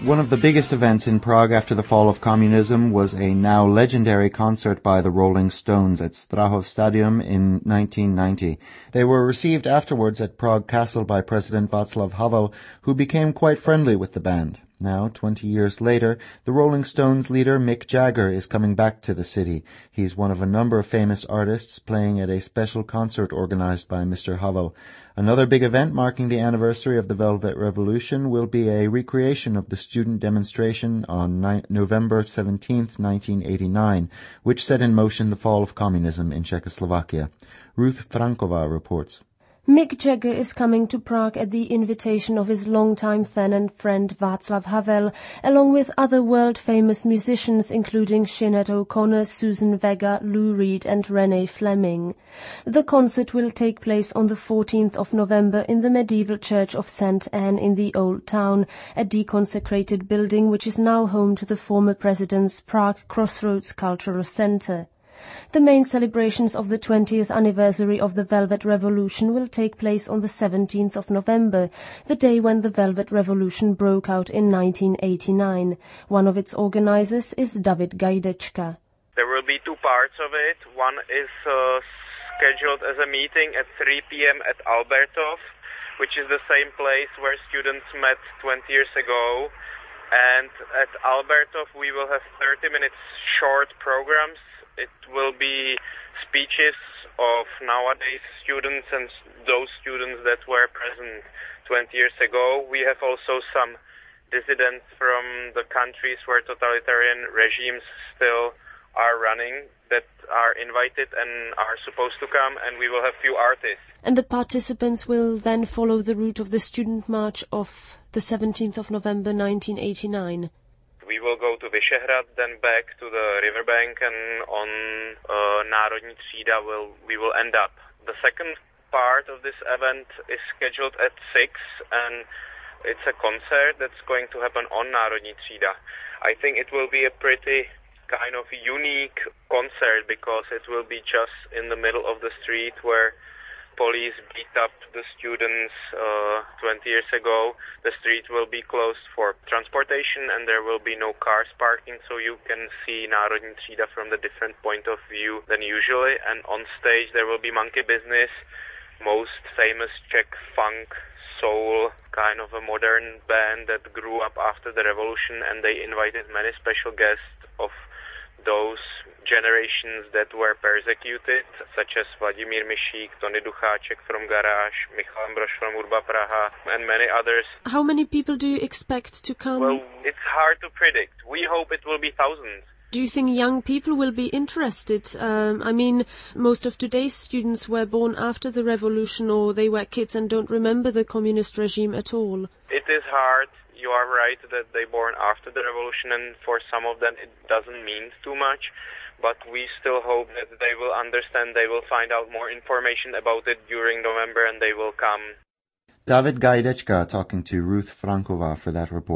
One of the biggest events in Prague after the fall of communism was a now legendary concert by the Rolling Stones at Strahov Stadium in 1990. They were received afterwards at Prague Castle by President Václav Havel, who became quite friendly with the band. Now, 20 years later, the Rolling Stones leader Mick Jagger is coming back to the city. He's one of a number of famous artists playing at a special concert organized by Mr. Havel. Another big event marking the anniversary of the Velvet Revolution will be a recreation of the student demonstration on November 17, 1989, which set in motion the fall of communism in Czechoslovakia. Ruth Frankova reports. Mick Jagger is coming to Prague at the invitation of his longtime fan and friend Václav Havel, along with other world-famous musicians including Sinead O'Connor, Susan Vega, Lou Reed and Renee Fleming. The concert will take place on the 14th of November in the medieval church of St. Anne in the Old Town, a deconsecrated building which is now home to the former president's Prague Crossroads Cultural Center. The main celebrations of the 20th anniversary of the Velvet Revolution will take place on the 17th of November, the day when the Velvet Revolution broke out in 1989. One of its organizers is David Gajdečka. There will be two parts of it. One is scheduled as a meeting at 3 p.m. at Albertov, which is the same place where students met 20 years ago. And at Albertov we will have 30 minutes short programs. It will be speeches of nowadays students and those students that were present 20 years ago. We have also some dissidents from the countries where totalitarian regimes still are running that are invited and are supposed to come, and we will have few artists. And the participants will then follow the route of the student march of the 17th of November 1989. We will go to Vyšehrad, then back to the riverbank, and on Národní třída we will end up. The second part of this event is scheduled at 6, and it's a concert that's going to happen on Národní třída. I think it will be a pretty kind of unique concert because it will be just in the middle of the street where police beat up the students 20 years ago. The street will be closed for transportation and there will be no cars parking, so you can see Národní třída from the different point of view than usually. And on stage there will be Monkey Business, most famous Czech funk, soul, kind of a modern band that grew up after the revolution, and they invited many special guests of those generations that were persecuted, such as Vladimír Mišík, Tony Ducháček from Garage, Michal Ambrož from Urba Praha, and many others. How many people do you expect to come? Well, it's hard to predict. We hope it will be thousands. Do you think young people will be interested? I mean, most of today's students were born after the revolution, or they were kids and don't remember the communist regime at all. It is hard. You are right that they born after the revolution, and for some of them it doesn't mean too much. But we still hope that they will understand, they will find out more information about it during November, and they will come. David Gajdečka talking to Ruth Frankova for that report.